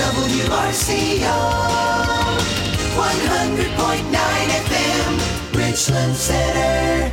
WRCO 100.9 FM, Richland Center.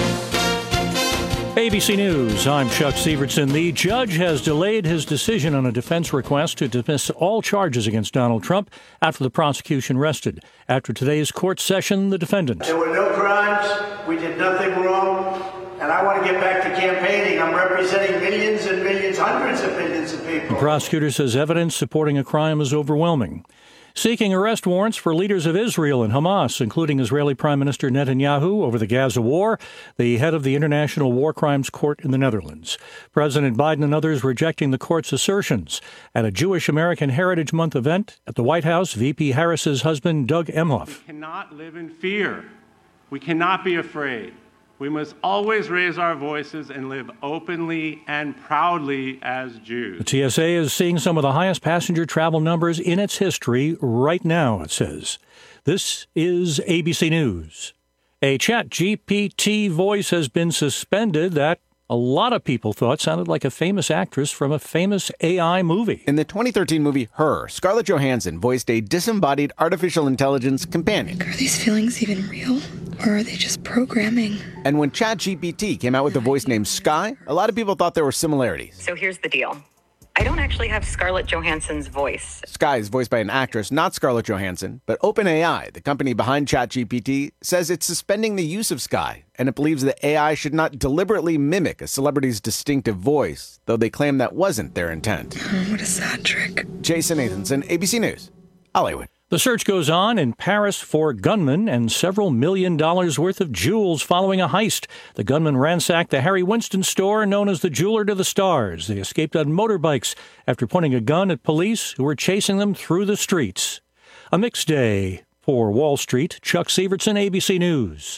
ABC News, I'm Chuck Sievertson. The judge has delayed his decision on a defense request to dismiss all charges against Donald Trump after the prosecution rested. After today's court session, the defendant. There were no crimes. We did nothing wrong. And I want to get back to campaigning. I'm representing millions and millions, hundreds of millions of people. The prosecutor says evidence supporting a crime is overwhelming. Seeking arrest warrants for leaders of Israel and Hamas, including Israeli Prime Minister Netanyahu over the Gaza war, the head of the International War Crimes Court in the Netherlands. President Biden and others rejecting the court's assertions. At a Jewish American Heritage Month event at the White House, VP Harris's husband, Doug Emhoff. We cannot live in fear. We cannot be afraid. We must always raise our voices and live openly and proudly as Jews. The TSA is seeing some of the highest passenger travel numbers in its history right now, it says. This is ABC News. A ChatGPT voice has been suspended that a lot of people thought sounded like a famous actress from a famous AI movie. In the 2013 movie Her, Scarlett Johansson voiced a disembodied artificial intelligence companion. Are these feelings even real? Or are they just programming? And when ChatGPT came out with a voice named Sky, a lot of people thought there were similarities. So here's the deal. I don't actually have Scarlett Johansson's voice. Sky is voiced by an actress, not Scarlett Johansson, but OpenAI, the company behind ChatGPT, says it's suspending the use of Sky, and it believes that AI should not deliberately mimic a celebrity's distinctive voice, though they claim that wasn't their intent. Oh, what a sad trick. Jason Nathanson, ABC News, Hollywood. The search goes on in Paris for gunmen and several $1 million worth of jewels following a heist. The gunmen ransacked the Harry Winston store known as the Jeweler to the Stars. They escaped on motorbikes after pointing a gun at police who were chasing them through the streets. A mixed day for Wall Street. Chuck Sievertson, ABC News.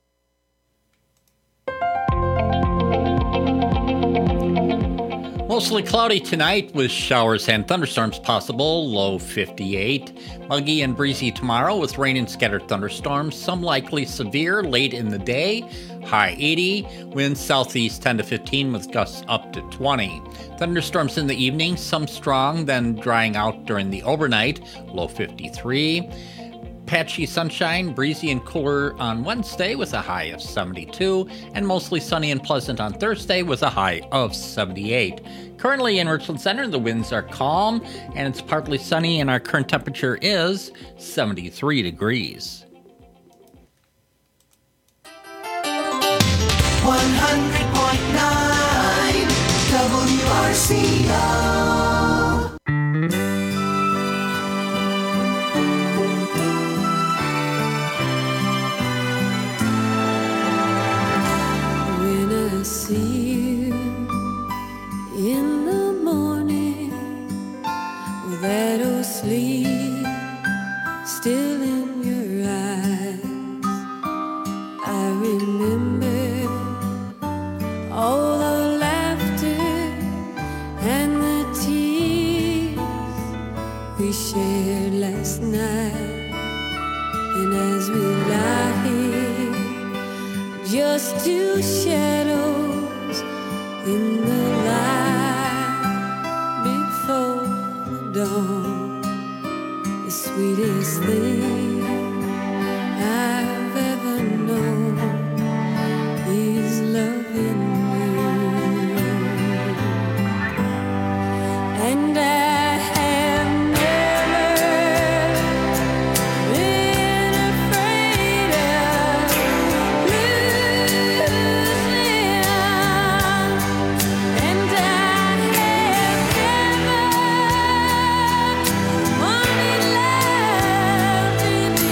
Mostly cloudy tonight with showers and thunderstorms possible, low 58. Muggy and breezy tomorrow with rain and scattered thunderstorms, some likely severe late in the day, high 80. Winds southeast 10 to 15 with gusts up to 20. Thunderstorms in the evening, some strong, then drying out during the overnight, low 53. Patchy sunshine, breezy and cooler on Wednesday with a high of 72, and mostly sunny and pleasant on Thursday with a high of 78. Currently in Richland Center, the winds are calm, and it's partly sunny, and our current temperature is 73 degrees. 100.9 WRCO. See you in the morning with that old sleep still in your eyes. I remember all the laughter and the tears we shared last night. And as we lie here, just two shadows in the light before the dawn, the sweetest thing I've ever known is loving you. And I have never been afraid of losing, and I have never wanted love to be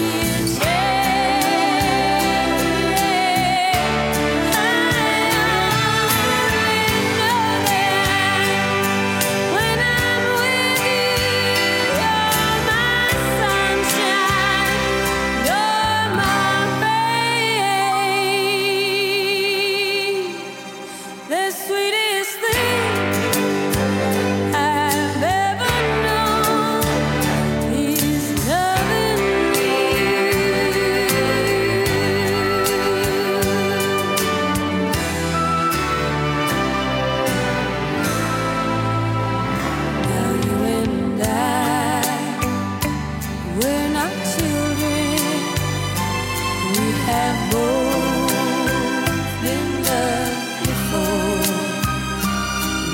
ashamed. I already know that when I'm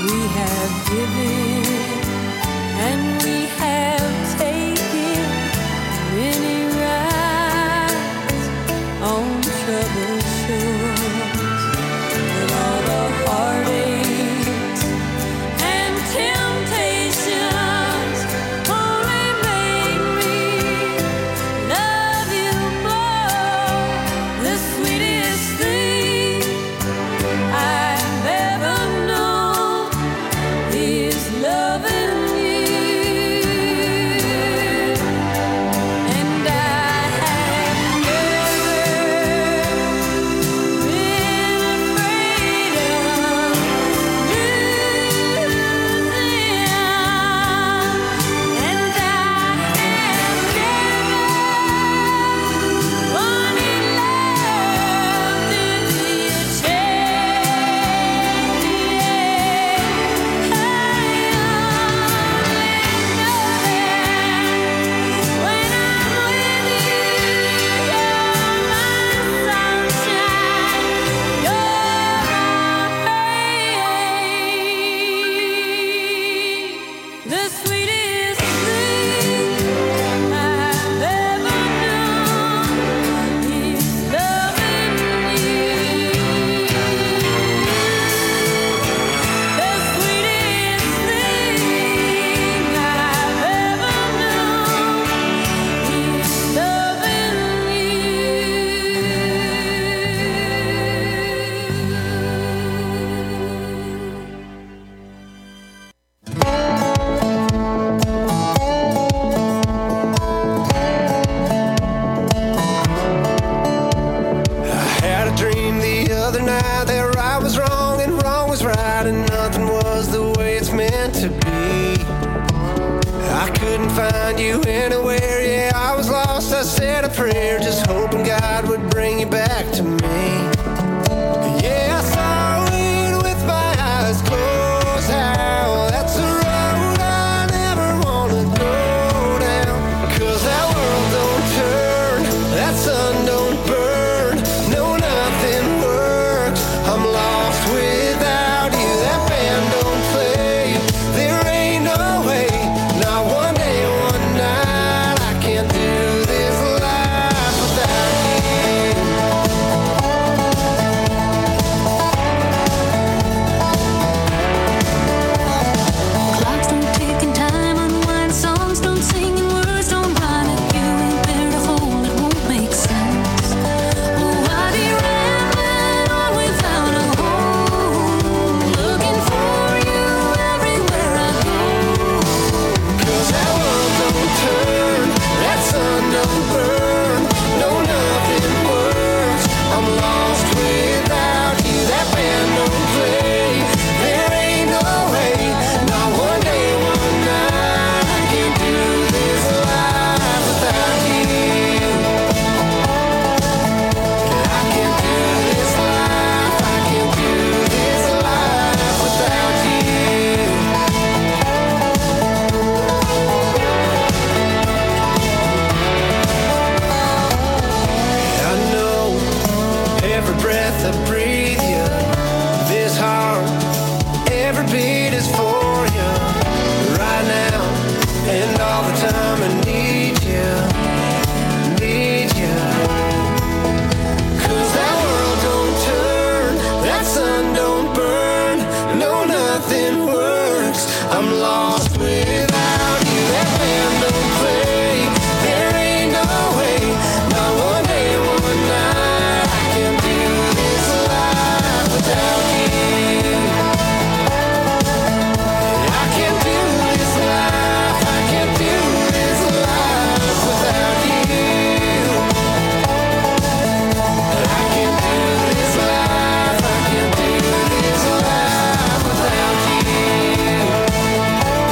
We have given and we have taken many rides on troubled shores, but all the heartaches and temptations only made me love you more. The sweetest thing I've ever known is loving you, and I have never been afraid of losing, and I have never wanted love to be a the sweetest thing I've ever known is loving you. The sweetest thing I've ever known is loving I had a dream the other night that right was wrong and wrong was right, and nothing was the way it's meant to be. I couldn't find you anywhere, yeah, I was lost. I said a prayer, just hoping God would bring you back to me. Yeah, I saw it with my eyes closed. How that's a road I never wanna go down. 'Cause that world don't turn, that sun don't burn, no, nothing works. I'm lost without you. That band don't play. There ain't no way, not one day, one night. I can't do this life without you. Clocks don't tick and time unwind, songs don't sing and words don't rhyme. If you ain't there to hold, it won't make sense. Oh, I'd be rambling on without a home, looking for you everywhere I go. 'Cause that world don't turn, that sun don't burn, no, nothing works. I'm lost without you. That band don't play. There ain't no way, not one day, one night. I can't do this life without you. I can't do this life. I can't do this life without you. I know every breath I breathe you. This heart, every beat is for you. Right now and all the time I need you, need you. 'Cause that world don't turn, that sun don't burn, no, nothing works. I'm lost without you. That band don't play. There ain't no way, not one day, one night. I can't do this life without you. I can't do this life. I can't do this life without you. I can't do this life. I can't do this life without you.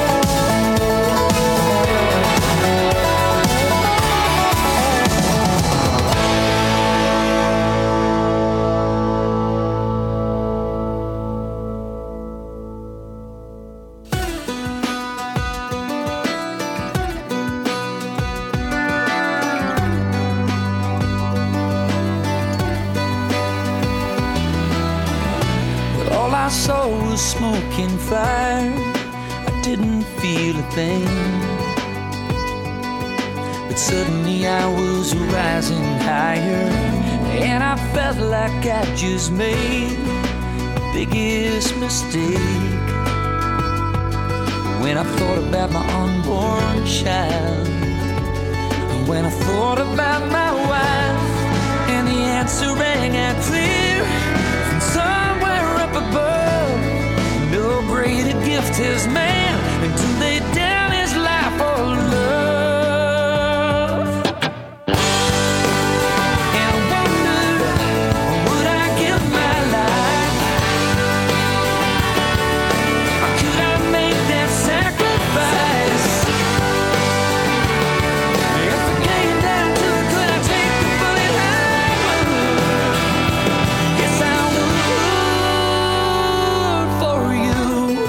smoke and fire, I didn't feel a thing. But suddenly I was rising higher, and I felt like I just made the biggest mistake. When I thought about my unborn child, when I thought about my wife, and the answer rang out clear from somewhere up above. No greater gift has man than to lay down his life for love. And I wonder, would I give my life? Or could I make that sacrifice? If it came down to it, could I take the bullet? I would. Yes, I would for you.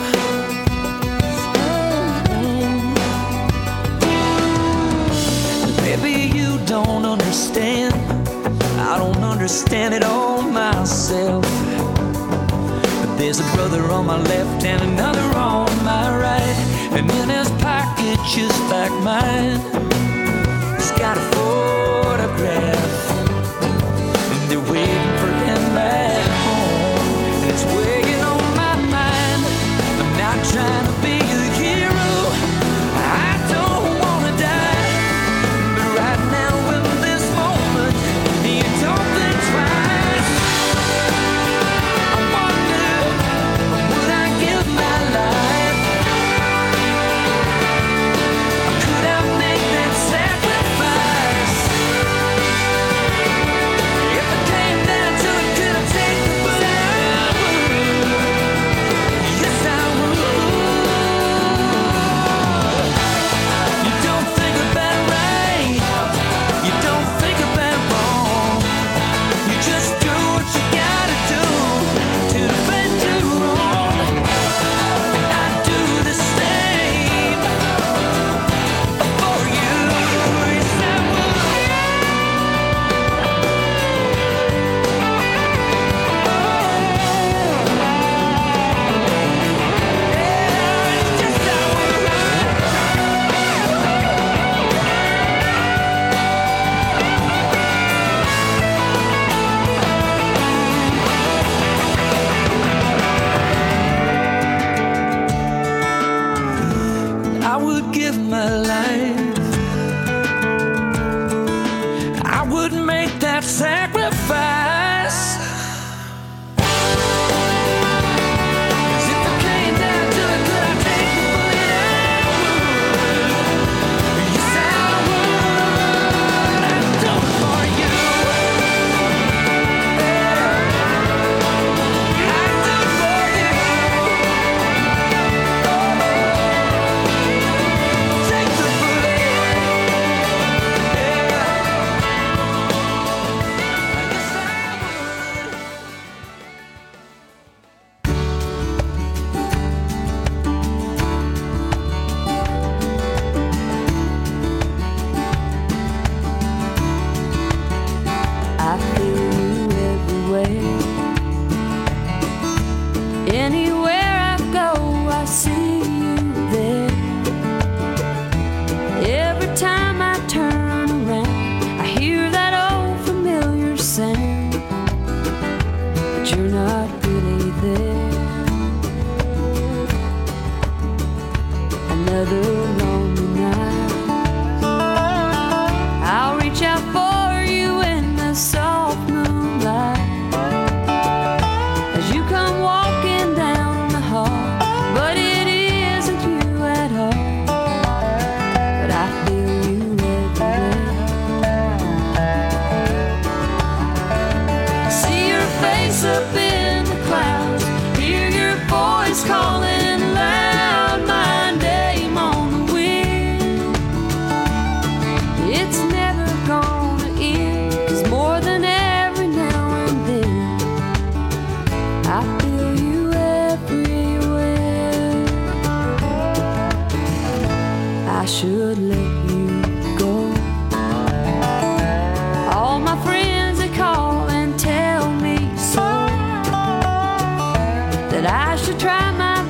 Maybe you don't understand. I don't understand it all myself. But there's a brother on my left and another on my right, and in his pocket, just like mine, he's got a photograph, and they're waiting for him back home. And it's weighing on my mind. I'm not trying to be a hero, I don't wanna die, but right now in this moment, you don't think twice. I wonder, would I give my life? Or could I make that sacrifice? If it came down to it, could I take the bullet? I would. Yes, I would. You don't think about it right, you don't think about it wrong. You just do what you gotta do to defend your own. I do the same for you. Yes, I would. Yes, I would. I would give my life. I would make that sacrifice. 'Cause if it came down to it, could I take the bullet? I would. Yes, I would. I'd do it for you. I'd do it for you. Take the bullet. Yes, I would. I feel you everywhere. Anywhere I go, I see you there. Every time I turn around, I hear that old familiar sound, but you're not really there. Another lonely night, I'll reach out for you in the soft moonlight as you come walking down the hall, but it isn't you at all. But I feel you everywhere. I see your face up in the clouds, hear your voice calling loud my name on the wind. It's never gonna end, 'cause more than every now and then, I feel you everywhere. I should let you go. All my friends, they call and tell me so, that I should try my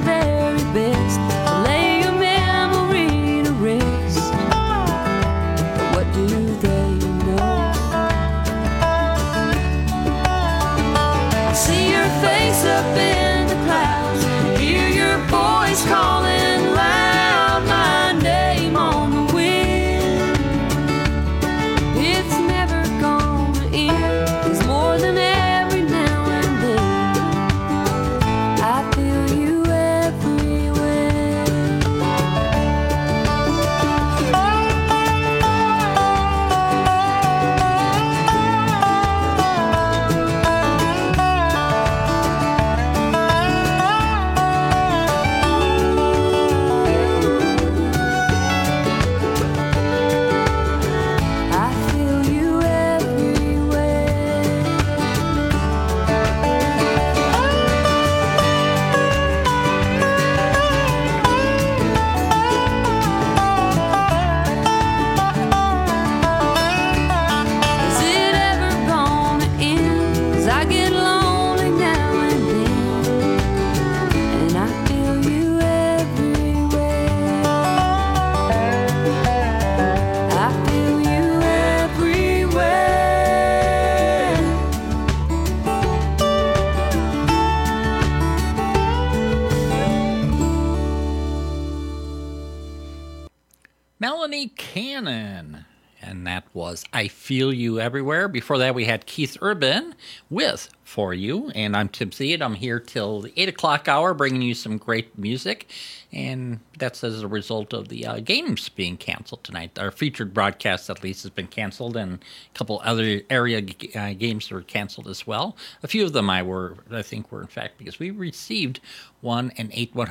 Melanie Cannon. And that was I Feel You Everywhere. Before that, we had Keith Urban with For You. And I'm Tim Thede. I'm here till the 8 o'clock hour bringing you some great music. And that's as a result of the games being canceled tonight. Our featured broadcast, at least, has been canceled. And a couple other area games were canceled as well. A few of them I think were, in fact, because we received 1 inch and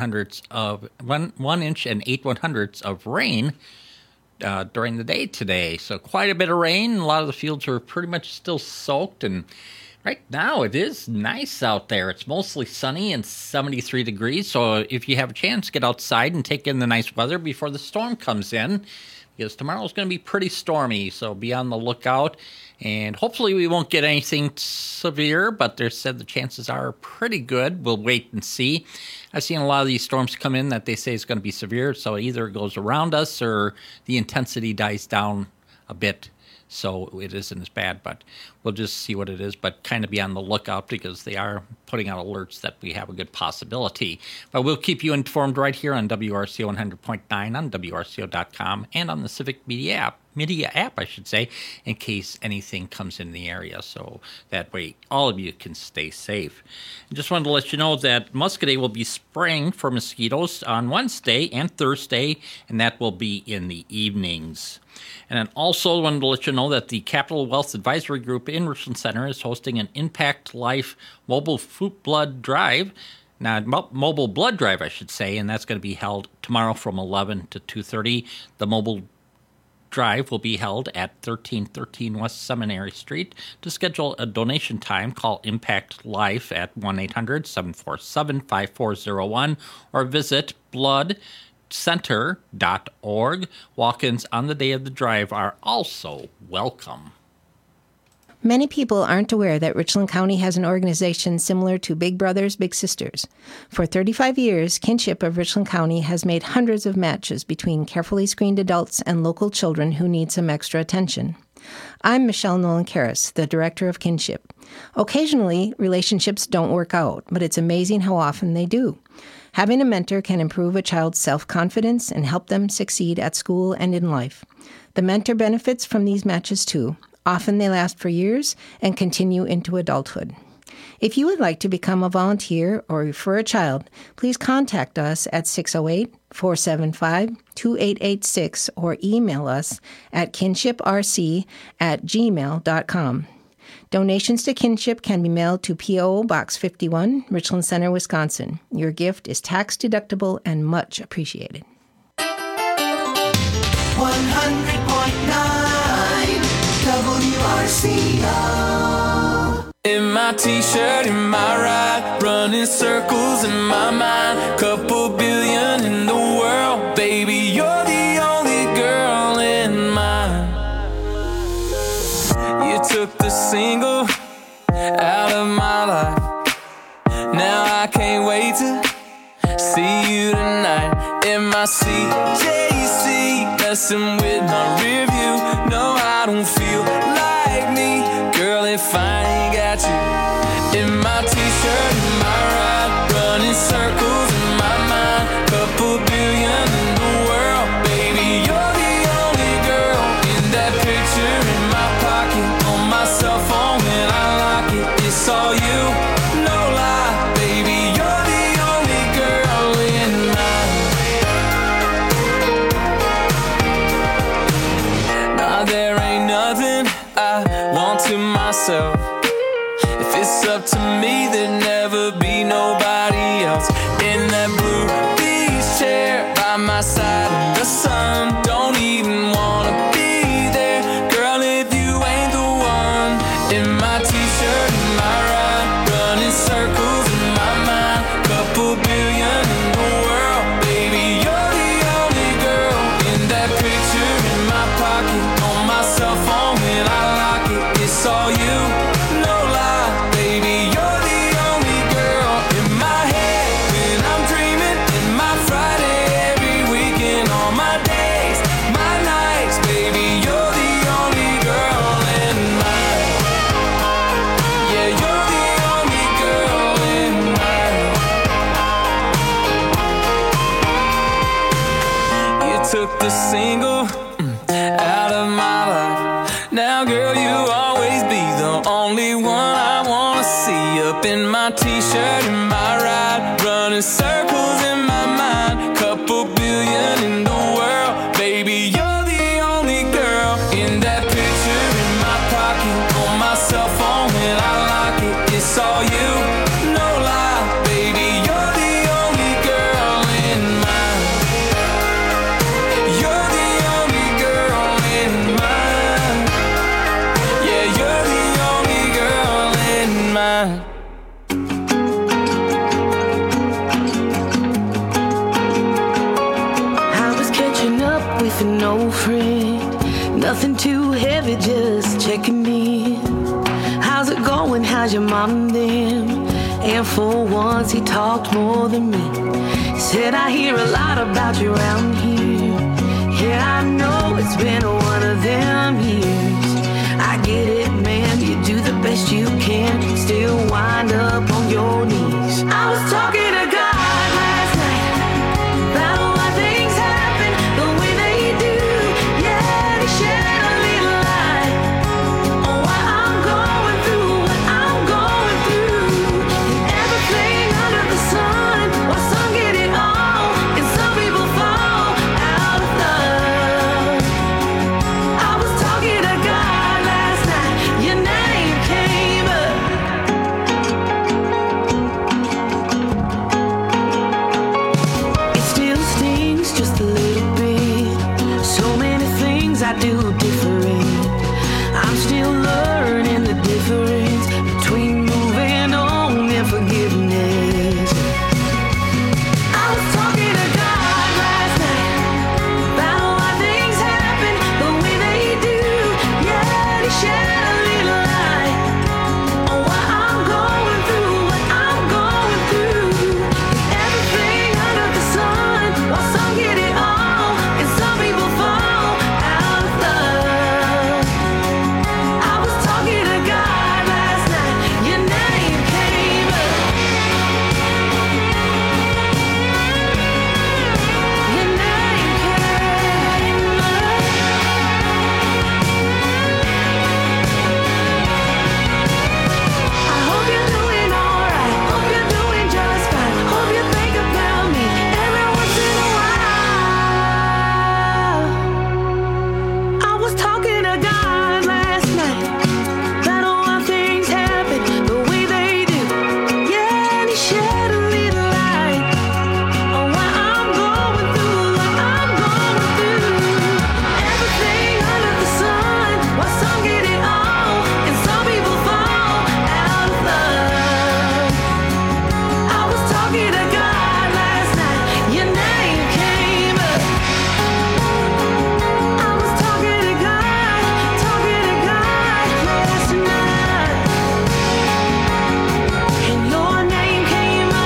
8/100ths of rain during the day today. So quite a bit of rain. A lot of the fields are pretty much still soaked. And right now it is nice out there. It's mostly sunny and 73 degrees. So if you have a chance, get outside and take in the nice weather before the storm comes in. Because tomorrow's going to be pretty stormy. So be on the lookout. And hopefully we won't get anything severe, but they said the chances are pretty good. We'll wait and see. I've seen a lot of these storms come in that they say is going to be severe, so either it goes around us or the intensity dies down a bit, so it isn't as bad. But we'll just see what it is, but kind of be on the lookout because they are putting out alerts that we have a good possibility. But we'll keep you informed right here on WRCO 100.9, on WRCO.com, and on the Civic Media app, in case anything comes in the area. So that way all of you can stay safe. I just wanted to let you know that Muscadet will be spraying for mosquitoes on Wednesday and Thursday, and that will be in the evenings. And then also wanted to let you know that the Capital Wealth Advisory Group in Richland Center is hosting an Impact Life mobile blood drive. Now, mobile blood drive, I should say, and that's going to be held tomorrow from 11 to 2:30. The mobile drive will be held at 1313 West Seminary Street. To schedule a donation time, call Impact Life at 1-800-747-5401 or visit bloodcenter.org. Walk-ins on the day of the drive are also welcome. Many people aren't aware that Richland County has an organization similar to Big Brothers Big Sisters. For 35 years, Kinship of Richland County has made hundreds of matches between carefully screened adults and local children who need some extra attention. I'm Michelle Nolan-Karras, the director of Kinship. Occasionally, relationships don't work out, but it's amazing how often they do. Having a mentor can improve a child's self-confidence and help them succeed at school and in life. The mentor benefits from these matches too. Often they last for years and continue into adulthood. If you would like to become a volunteer or refer a child, please contact us at 608-475-2886 or email us at kinshiprc@gmail.com. Donations to Kinship can be mailed to P.O. Box 51, Richland Center, Wisconsin. Your gift is tax deductible and much appreciated. 100.9 WRCO. In my t-shirt, in my ride, running circles in my mind. Couple billion in the world, baby, you're the only girl in mine. You took the single out of my life. Now I can't wait to see you tonight. In my CJC, messing with my rear view. No, I don't feel like me, girl, if I ain't got you. In my t-shirt, in my ride, running circles in my mind. Couple billion in the world, baby, you're the only girl. In that picture in my pocket, on my cell phone when I lock it, it's all you, no lie, baby, you're the only girl in mine. Now there ain't nothing I want to myself. If it's up to me, there'd never be nobody else. In that blue beach chair by my side in the sun, don't even wanna be there, girl, if you ain't the one. In my t-shirt, in my ride, running circles in my mind. Couple billion in the world, baby, you're the only girl. In that picture in my pocket, on my cell phone when I lock it, it's all you, no lie, baby, you're the only girl. In my head when I'm dreaming, in my Friday every weekend, took the single out of my life. Now, girl, you'll always be the only one I wanna see. Up in my t-shirt and my ride, running circles in my mind. Couple billion in the world, baby, you're the only girl. In that picture in my pocket, on my cell phone when I lock it, it's all you, no lie, baby, you're the only girl in mine. You're the only girl in mine. Yeah, you're the only girl in mine. I was catching up with an old friend. Nothing too heavy, just checking in. How's it going? How's your mom and them? And for once he talked more than me. He said, I hear a lot about you around here. Yeah, I know it's been one of them years. I get it, man, you do the best you can, still wind up on your knees. I was talking to God last night about why things happen the way they do. Yeah, he shed a little light on why I'm going through what I'm going through. And everything under the sun, why some get it all and some people fall out of love. I was talking to God last night, your name came up. It still stings just a little bit. So many things I do different. I'm still learning the difference between moving on and forgiveness. I was talking to God last night about why things happen the way they do. Yeah, he shed a little light on why I'm going through what I'm going through. And everything under the sun, while some get it all and some people fall out of love. I was talking to God last night, your name came up. Your name came up. I hope you're doing alright. Hope you're doing just fine. Hope you think about me every once in a while. I was talking to God last night about why things happen the way they do. Yeah, and he shed a little light on why I'm going through what I'm going through. Everything under the sun, why some get it all and some people fall out of love. I was talking to God last night, your name came up. I was talking to God last night, and your name came up.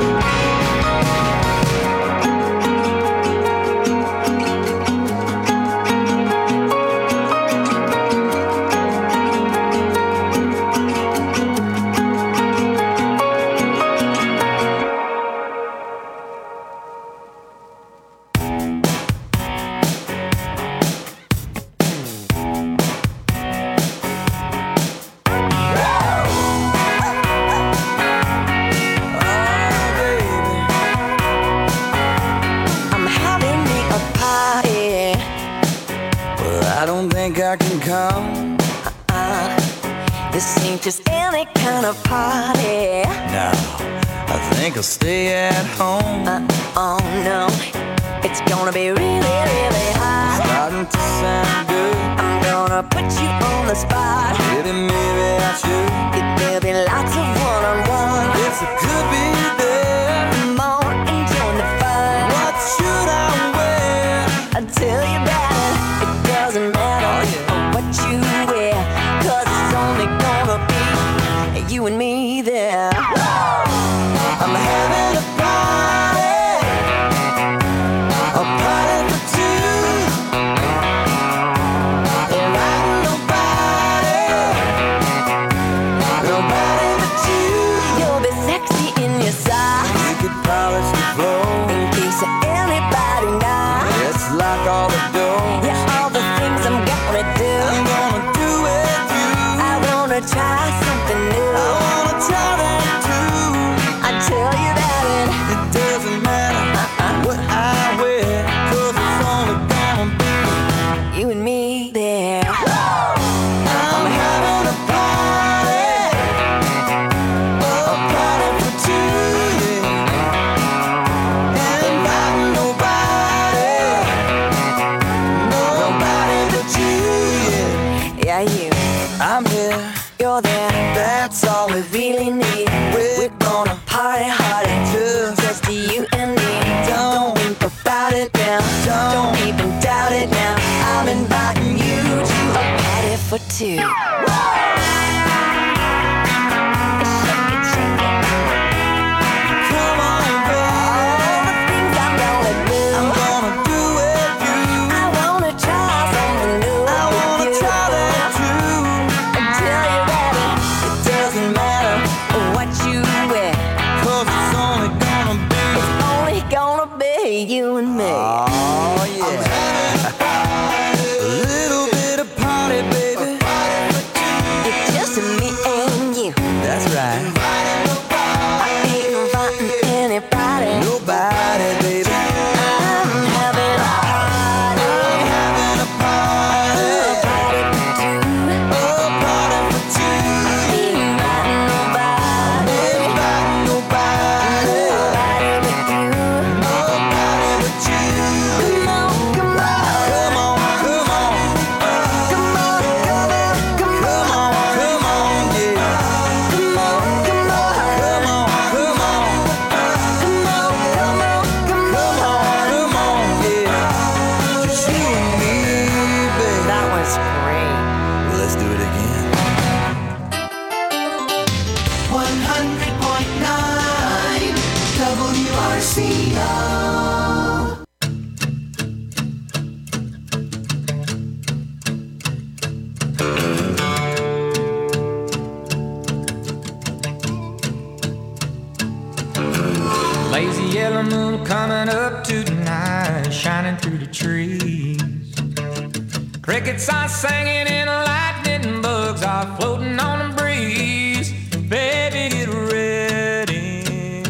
I'm having me a party. Well, I don't think I can come. This ain't just any kind of party. No, I think I'll stay at home. Oh no, it's gonna be really, really hot. Starting to sound good. I'm gonna put you on the spot. Maybe I should. There'll be lots of one-on-one. Yes, it could be there. Come on and join the fun. What should I wear? I tell you that it doesn't matter what you wear, 'cause it's only gonna be you and me there. I'm having a party for two. There ain't nobody but you. You'll be sexy in your too. You and me. Oh, yeah. A little bit of party, baby. It's just me and you. That's right. I ain't inviting anybody. Nobody, baby. I'm having a party. Having a party. A party for two. Ain't inviting nobody. Inviting nobody. Nobody but you. Let's do it again. 100.9 WRCO. Lazy yellow moon coming up tonight, shining through the trees. Crickets are singing and lightning bugs are floating on the breeze. Baby, get ready.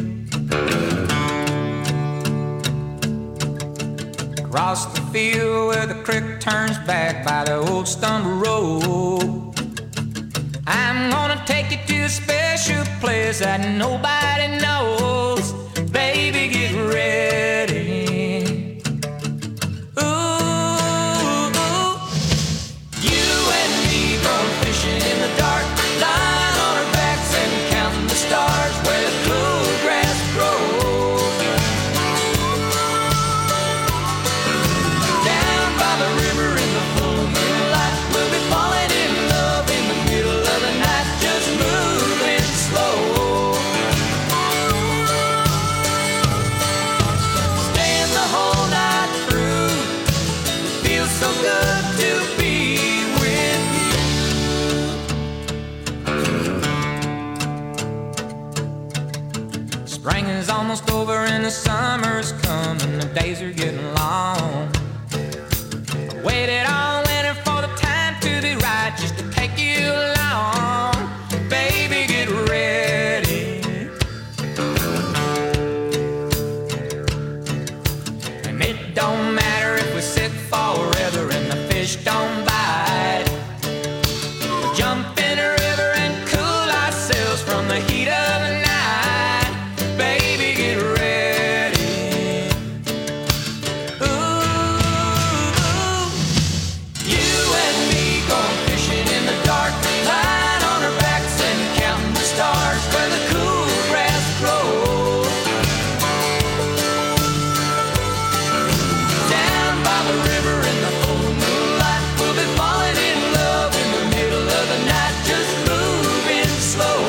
Across the field where the creek turns back by the old stone road, I'm gonna take you to a special place that nobody knows. Baby, get ready. Ooh, you and me going fishing in the dark, lying on our backs and counting the stars where the cool grass grows. Down by the river in the full moonlight, we'll be falling in love in the middle of the night, just moving slow. Staying the whole night through, feels so good to be with you. Spring is almost over and the summer's coming, the days are getting long. I waited all winter for the time to be right, just to take you along. Baby, get ready. And it don't matter if we sit forever and the fish don't bite. We'll jump in a river and cool ourselves from the heat of the night. Baby, get ready. Ooh, you and me going fishing in the dark, lying on our backs and counting the stars where the cool grass grows. Down by the river in the full moonlight, we'll be falling in love in the middle of the night, just moving slow.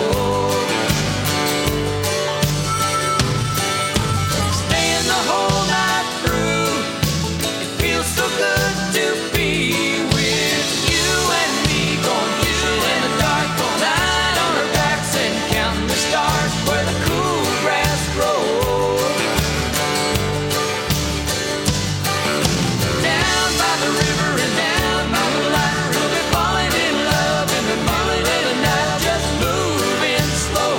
Staying the whole night through, it feels so good to be with you and me going fishing in the dark, lying on our backs and counting the stars where the cool grass grows. Down by the river and down by the light, we'll be falling in love in the middle of the night, just moving slow.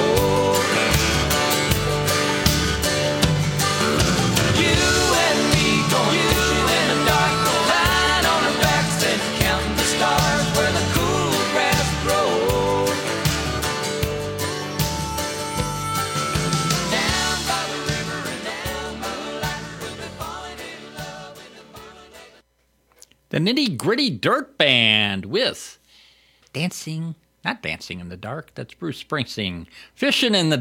You and me going fishing in the dark, lying on our backs and counting the stars where the cool grass grows. Down by the river and down by the light, we'll be falling in love in the The Nitty Gritty Dirt Band with Dancing, not Dancing in the Dark, that's Bruce Springsteen. Fishing in the Dark.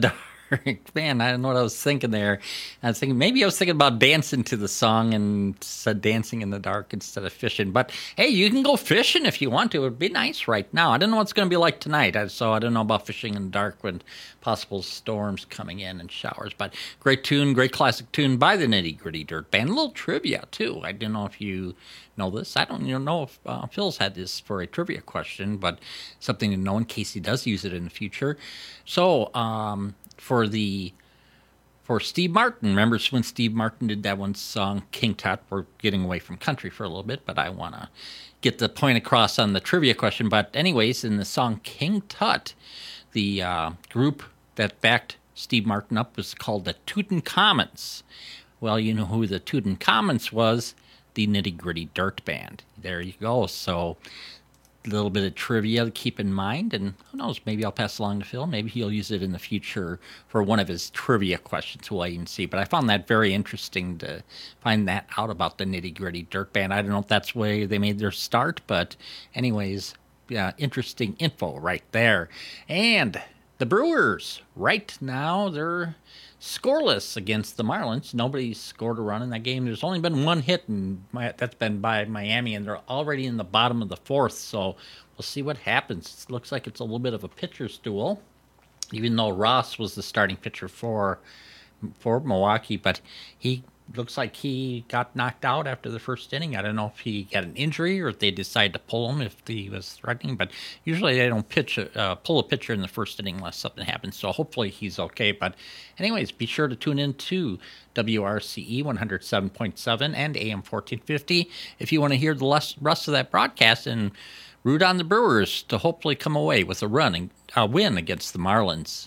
lyric. Man, I don't know what I was thinking there. I was thinking about dancing to the song and said dancing in the dark instead of fishing. But hey, you can go fishing if you want to. It would be nice right now. I don't know what it's going to be like tonight, so I don't know about fishing in the dark when possible storms coming in and showers. But great tune, great classic tune by the Nitty Gritty Dirt Band. A little trivia too. I don't know if you know this. I don't even know if Phil's had this for a trivia question, but something to know in case he does use it in the future. So for Steve Martin, remember when Steve Martin did that one song, King Tut? We're getting away from country for a little bit, but I want to get the point across on the trivia question. But anyways, in the song King Tut, the group that backed Steve Martin up was called the Tutankhamons. Well, you know who the Tutankhamons was? The Nitty Gritty Dirt Band. There you go. So a little bit of trivia to keep in mind, and who knows, maybe I'll pass along to Phil. Maybe he'll use it in the future for one of his trivia questions. We'll wait and see. But I found that very interesting to find that out about the Nitty Gritty Dirt Band. I don't know if that's where they made their start, but anyways, yeah, interesting info right there. And the Brewers, right now, they're scoreless against the Marlins. Nobody's scored a run in that game. There's only been one hit, and that's been by Miami, and they're already in the bottom of the fourth, so we'll see what happens. It looks like it's a little bit of a pitcher's duel, even though Ross was the starting pitcher for Milwaukee, but he looks like he got knocked out after the first inning. I don't know if he got an injury or if they decided to pull him if he was threatening, but usually they don't pull a pitcher in the first inning unless something happens, so hopefully he's okay. But anyways, be sure to tune in to WRCE 107.7 and AM 1450 if you want to hear the rest of that broadcast and root on the Brewers to hopefully come away with a win against the Marlins.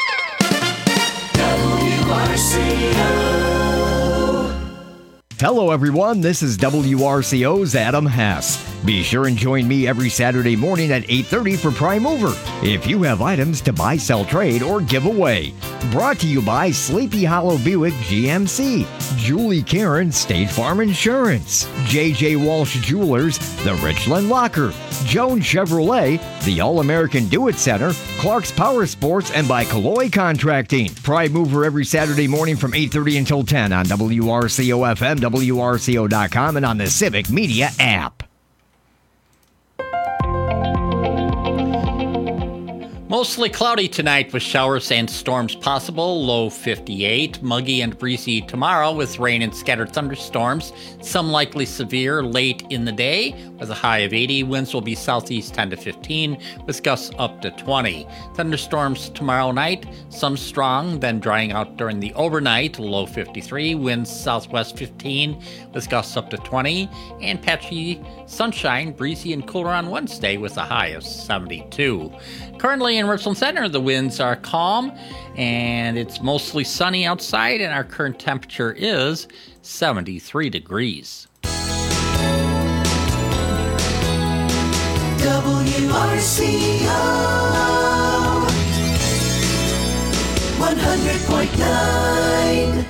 WRCO. Hello, everyone. This is WRCO's Adam Hess. Be sure and join me every Saturday morning at 8:30 for Prime Mover. If you have items to buy, sell, trade, or give away. Brought to you by Sleepy Hollow Buick GMC, Julie Karen State Farm Insurance, J.J. Walsh Jewelers, The Richland Locker, Jones Chevrolet, the All-American Do-It Center, Clark's Power Sports, and by Calloy Contracting. Prime Mover every Saturday morning from 8:30 until 10 on WRCO-FM, WRCO.com, and on the Civic Media app. Mostly cloudy tonight with showers and storms possible, low 58. Muggy and breezy tomorrow with rain and scattered thunderstorms, some likely severe late in the day with a high of 80. Winds will be southeast 10 to 15 with gusts up to 20. Thunderstorms tomorrow night, some strong, then drying out during the overnight, low 53. Winds southwest 15 with gusts up to 20. And patchy sunshine, breezy and cooler on Wednesday with a high of 72. Currently in Richland Center, the winds are calm and it's mostly sunny outside, and our current temperature is 73 degrees. WRCO 100.9.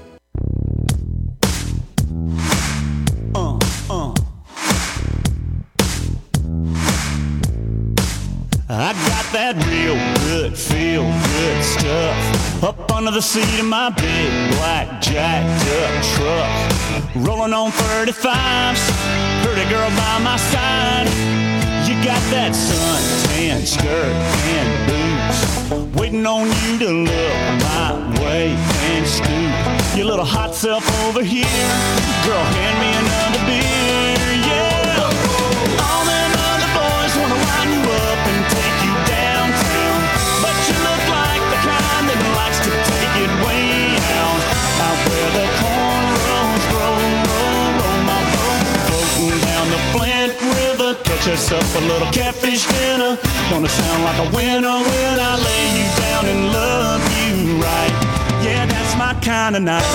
I got that real good, feel good stuff up under the seat of my big black jacked up truck. Rolling on 35s, pretty girl by my side. You got that suntan skirt and boots, waiting on you to look my way and scoop your little hot self over here. Girl, hand me another beer, yeah. All them other boys wanna line you up and take you downtown, but you look like the kind that likes to take it way out where the cornrows roll my boat, floating down the Flint River. Catch us up a little catfish dinner. Gonna sound like a winner when I lay you down and love you right. Yeah, that's my kind of night.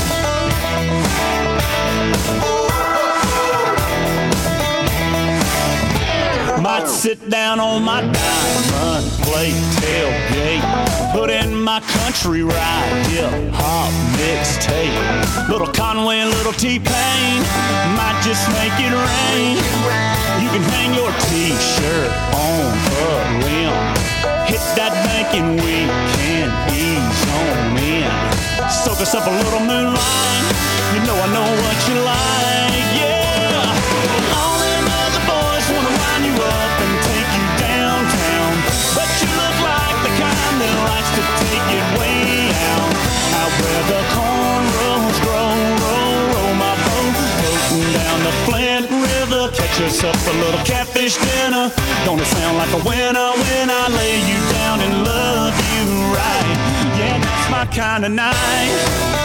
Might sit down on my diamond plate tailgate, put in my country ride, hip-hop mixtape. Little Conway, little T-Pain, might just make it rain. You can hang your T-shirt on a limb, hit that bank and we can ease on in. Soak us up a little moonlight. You know I know what you like, yeah. All them other boys wanna wind you up and take you downtown, but you look like the kind that likes to take it way out. Out where the cornrows grow, roll my boat, floating down the Flint River. Catch us up a little catfish dinner. Gonna sound like a winner when I lay you down and love you right. Yeah, that's my kind of night.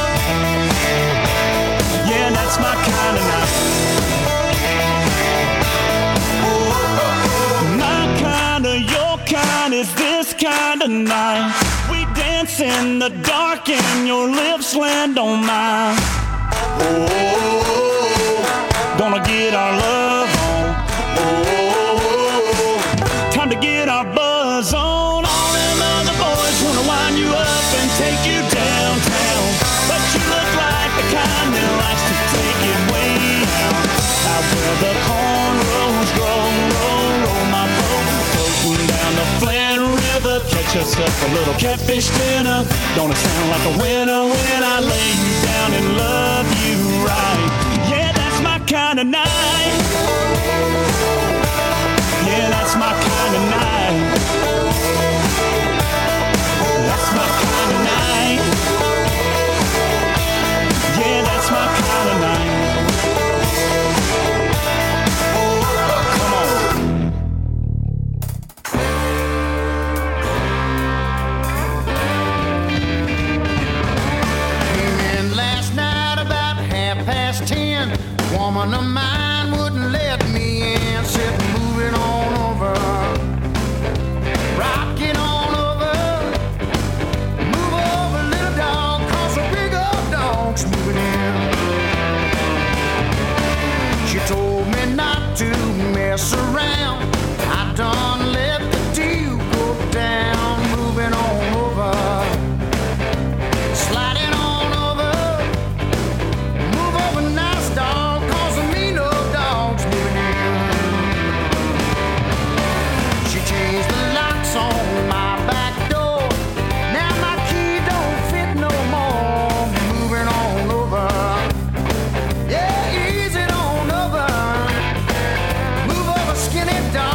Yeah, that's my kind of night. My kind of, your kind is this kind of night. We dance in the dark and your lips land on mine. Gonna get our love on. Time to get our buzz on. All them other boys wanna wind you up and take you downtown, but you look like the kind that likes to take it way out. Out where the cornrows grow, roll my boat, floating down the Flint River. Catch us up a little catfish dinner. Gonna sound like a winner when I lay you down and love you right. Yeah, that's my kind of night. Yeah, that's my kind of night. That's my kind of night. Yeah, that's my kind of night. Come on. Came in last night about 10:30. Woman of mine wouldn't let me in. Said moving on over, rocking on over. Move over, little dog, 'cause a big old dog's moving in. She told me not to mess around. I done let the deal go down. Moving on over, sliding on over. Move over, nice dog, 'cause of me no dog's moving in. She changed the locks on my back door. Now my key don't fit no more. Moving on over, yeah, easy on over. Move over, skinny dog.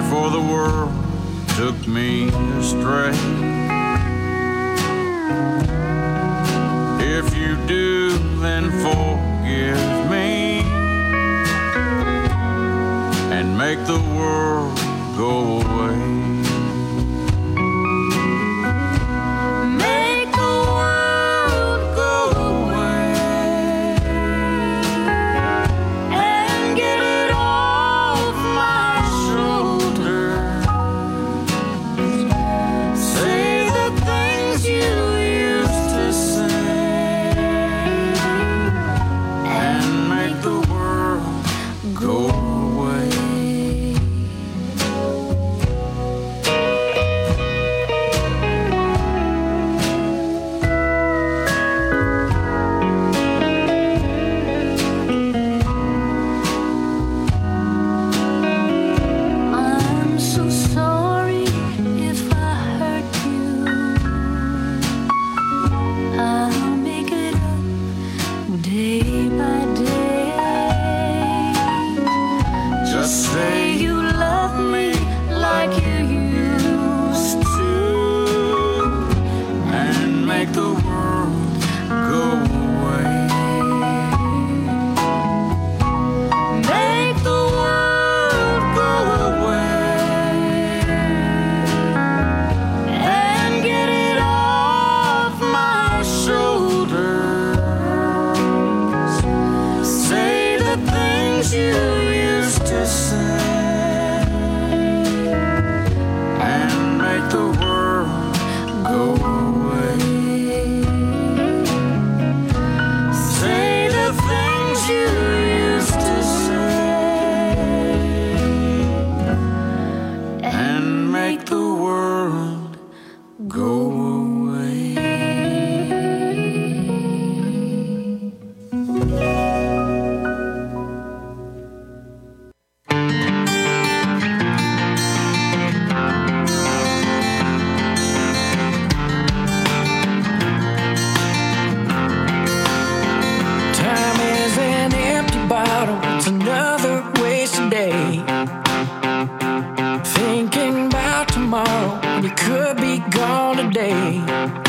before the world took me astray. If you do, then forgive me and make the world go away. Make the world go away and get it off my shoulders. Say the things you used to say and make the world go away. I'm so sorry if I hurt you. I'll make it up day by day. Just say you love me like you used to And make the world go away. make the world go away and get it off my shoulders. Say the things you used to say And make the world go away. say the things you used to say And make the world go away. Time is an empty bottle, it's another wasted day. Thinking about tomorrow when you could be gone today.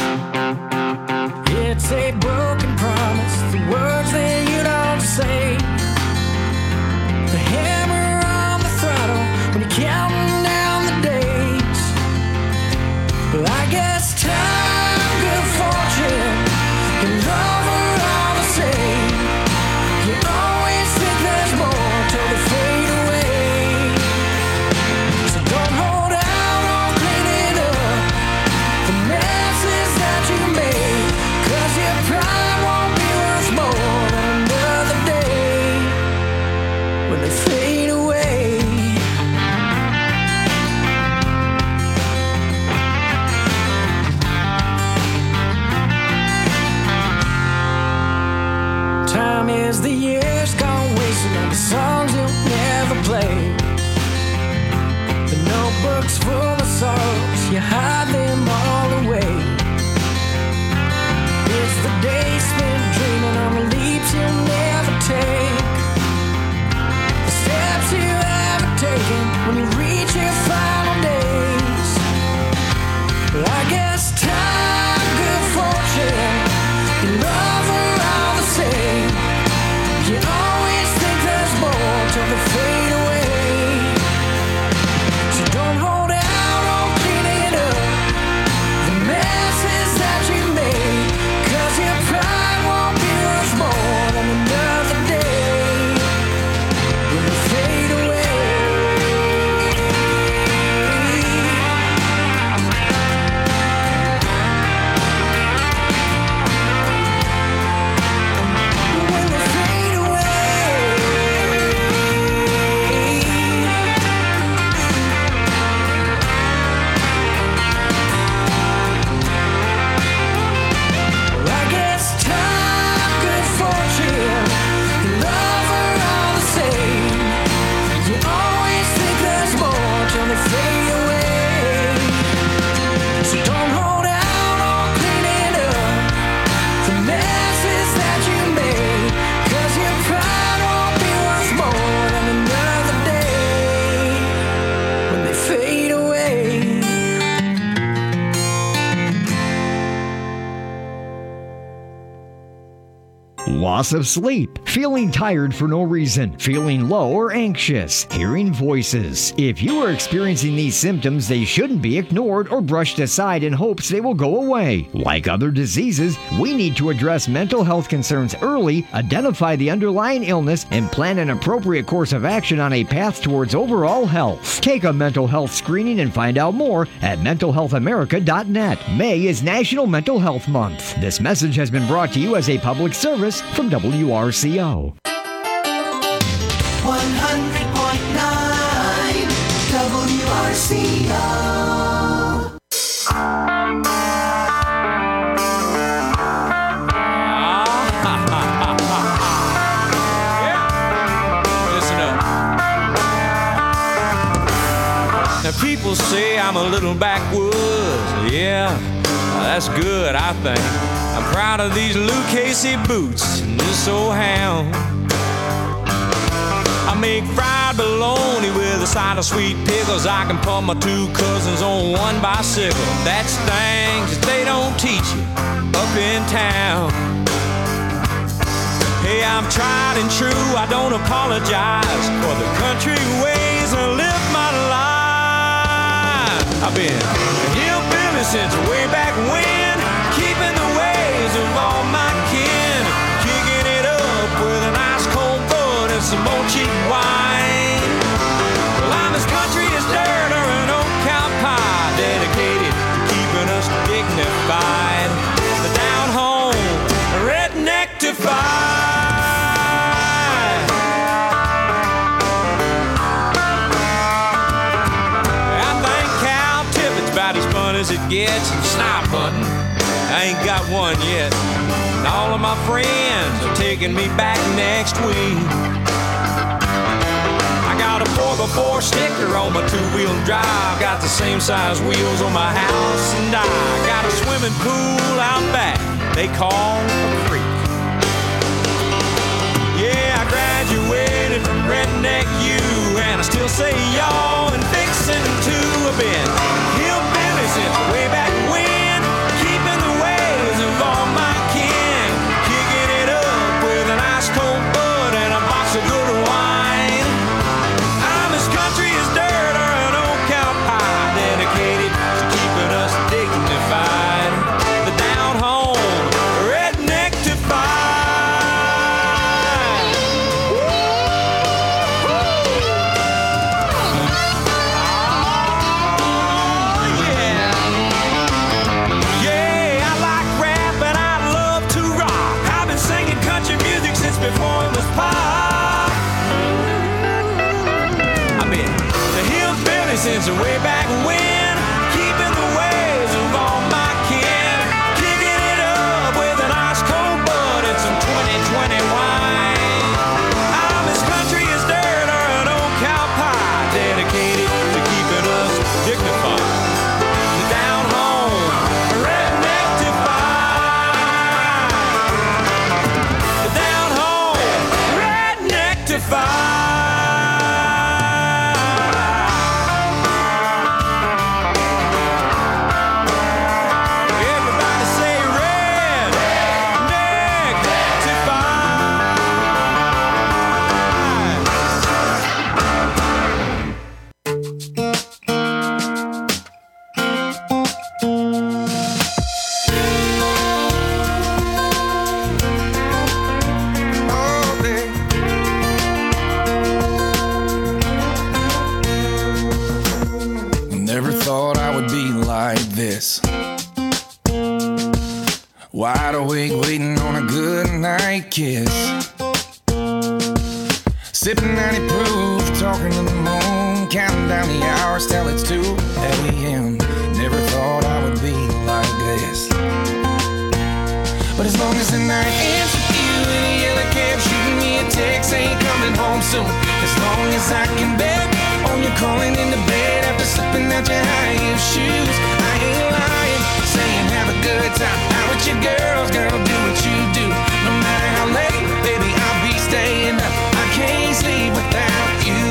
It's a broken promise, the words that you don't say. The hammer on the throttle when you're counting down the days. Well, I guess time, good fortune, and love are all the same. You always think there's more till they fade away. So don't hold out on cleaning up the messes that you made, 'cause your pride won't be worth more than another day when they fade away. Time is the years gone wasting on the songs you'll never play. The notebooks full of sorrows, you hide them all away. It's the days spent dreaming on the leaps you'll never take. The steps you haven't taken when you reach your final days. Well, I guess time, good fortune, and love are all the same. You always think there's more till they fade away. So don't hold out on cleaning up the messes that you made, 'cause your pride won't be worth more than another day when they fade away. loss of sleep, feeling tired for no reason, feeling low or anxious, hearing voices. If you are experiencing these symptoms, they shouldn't be ignored or brushed aside in hopes they will go away. Like other diseases, we need to address mental health concerns early, identify the underlying illness, and plan an appropriate course of action on a path towards overall health. Take a mental health screening and find out more at mentalhealthamerica.net. May is National Mental Health Month. This message has been brought to you as a public service from WRCO. 100.9 WRCO. Now people say I'm a little backwoods, yeah, that's good, I think. I'm proud of these Lucchese boots and this old hound. I make fried bologna with a side of sweet pickles. I can pump my two cousins on one bicycle. That's things that they don't teach you up in town. Hey, I'm tried and true, I don't apologize for the country ways I live my life. I've been a hillbilly since way back when, keeping the ways of all my kin, kicking it up with an ice cold bud and some more cheap wine. Well, I'm as country as dirt or an old cow pie, dedicated to keeping us dignified. The down home, redneck-tified. As it gets, and snipe hunting, I ain't got one yet. And all of my friends are taking me back next week. I got a 4x4 sticker on my two-wheel drive, got the same size wheels on my house, and I got a swimming pool out back they call a creek. Yeah, I graduated from Redneck U, and I still say y'all and fixin' to have been hillbilly since way back when, keeping the ways of all my kin, kicking it up with an ice cold bud and a box of good wine. I'm as country as dirt or an old cow pie, dedicated to keeping us dignified. The down home, redneck-tified. Before it was pop. I've been the hillbilly since way back when, keeping the ways of all my kin, kicking it up with an ice cold bud and some 2020 wine. I'm as country as dirt or an old cow pie, dedicated to keeping us dignified. The down home, redneck-tified. Everybody say Never thought I would be like this. Wide awake waiting on a good night kiss. Sipping 90 proof, talking to the moon, counting down the hours till it's 2 a.m. Never thought I would be like this. But as long as the night ends with you in a yellow cab shooting me a text, ain't coming home soon. As long as I can bet on you calling into bed after slipping out your high heel shoes, I ain't lying, saying have a good time out with your girls, girl, do what you do. No matter how late, baby, I'll be staying up. I can't sleep without you.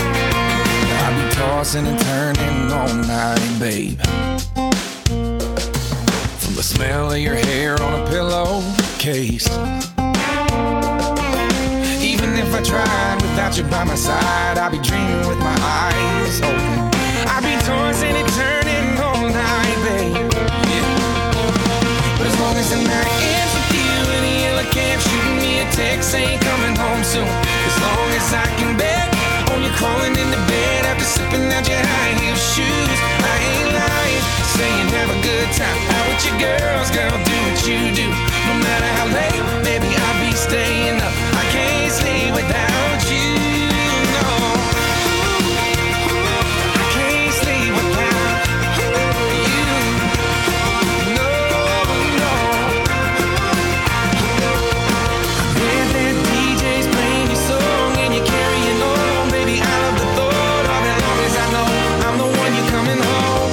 I'll be tossing and turning all night, babe. the smell of your hair on a pillowcase. Even if I tried without you by my side, I'd be dreaming with my eyes open. I'd be tossing and turning all night, babe. But as long as the night ends with you in the yellow cab, shooting me a text saying coming home soon. As long as I can bet on you crawling into bed after slipping out your high heel shoes, I ain't lying, saying have a good time out with your girls, girl, do what you do. No matter how late, baby, I'll be staying up. I can't sleep without you, no. I can't sleep without you, no, no. When that DJ's playing your song and you're carrying on, baby, I love the thought of it. Long as I know I'm the one you're coming home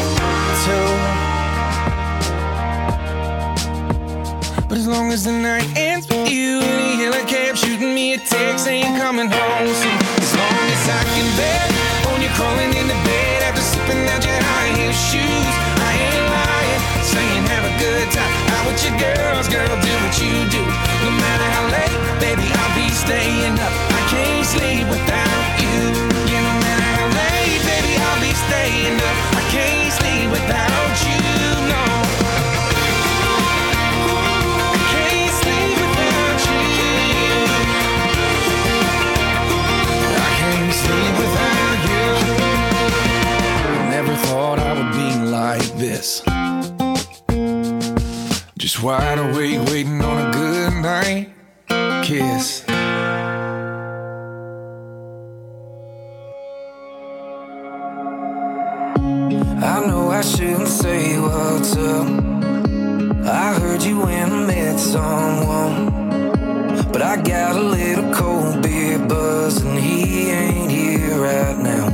to. But as long as the night ends with you in a yellow cab, shooting me a text saying coming home soon. As long as I can bet on you crawling into bed after slipping out your high heel shoes, I ain't lying, saying have a good time out with your girls, girl, do what you do. No matter how late, baby, I'll be staying up. I can't sleep without you. Yeah, no matter how late, baby, I'll be staying up. I can't sleep without you, no. I can't sleep without you. I can't sleep without you. I never thought I would be like this. Just wide awake, waiting on a good night kiss. I know I shouldn't say what's up. I heard you when I met someone, but I got a little cold beer buzz and he ain't here right now.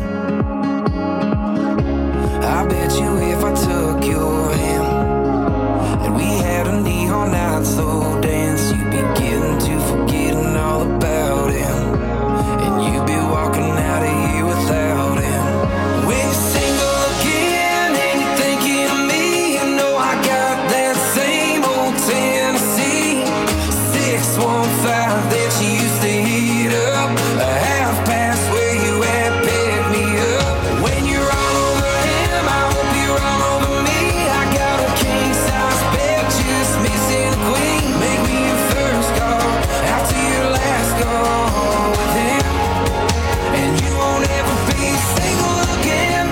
I bet you if I took your hand and we had a neon night slow dance, you'd be getting to forgetting all about him, and you'd be walking out of here without him. When you're single again and you're thinking of me, you know I got that same old Tennessee 615 that you used to heat up, a half past where you at, pick me up. When you're all over him, I hope you're all over me. I got a king size bed, just missing a queen. Make me your first call after your last call with him, and you won't ever be single again.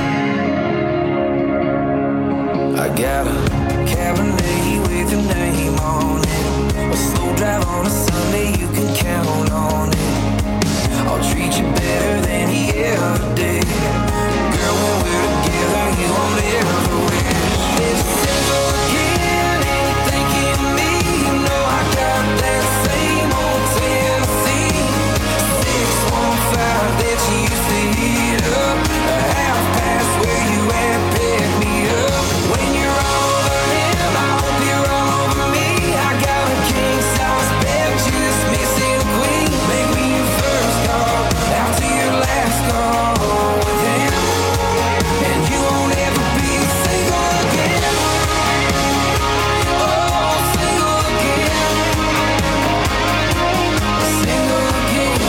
I got a Cabernet with your name on it, a slow drive on a Sunday, you can count on it. I'll treat you better than he ever did. Girl, when we're together, you won't ever wish. If you're single again and you're thinking of me, you know I got that same old Tennessee 615 that you used to heat up, a half past where you at, pick me up. When you're all over him, I hope you're all over me. I got a king size bed, just missing a queen. Make me your first call after your last call with him, and you won't ever be single again. Oh, single again. Single again.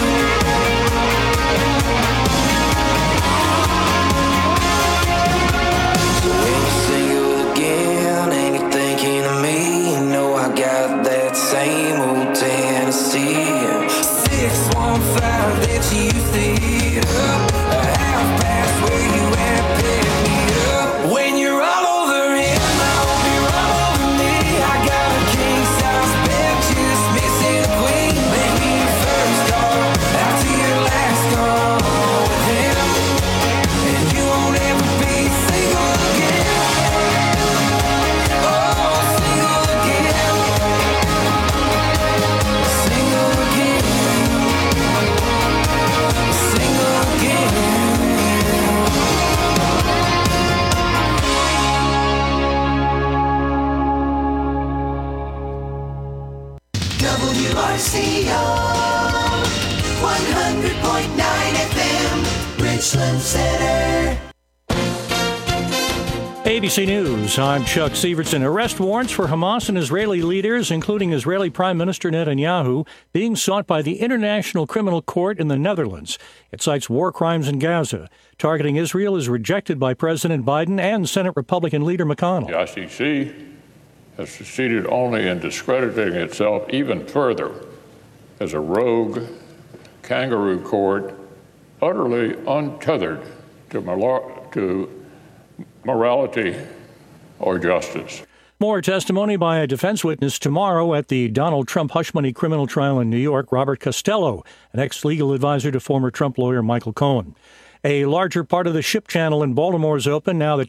So when you're single again and you're thinking of me, you know I got that same old Tennessee 615 that you used to heat up, a half past where you at, pick me up. When you're all over him, I hope you're all over me. I got a king size bed, just missing a queen. Make me your first call after your last call with him, and you won't ever be single again. Oh, single again. Single again. Single again. WRCO 100.9 FM, Richland Center. ABC News, I'm Chuck Severson. Arrest warrants for Hamas and Israeli leaders, including Israeli Prime Minister Netanyahu, being sought by the International Criminal Court in the Netherlands. It cites war crimes in Gaza. Targeting Israel is rejected by President Biden and Senate Republican leader McConnell. The ICC has succeeded only in discrediting itself even further as a rogue kangaroo court, utterly untethered to morality or justice. More testimony by a defense witness tomorrow at the Donald Trump hush money criminal trial in New York. Robert Costello, an ex-legal advisor to former Trump lawyer Michael Cohen. A larger part of the ship channel in Baltimore is open now that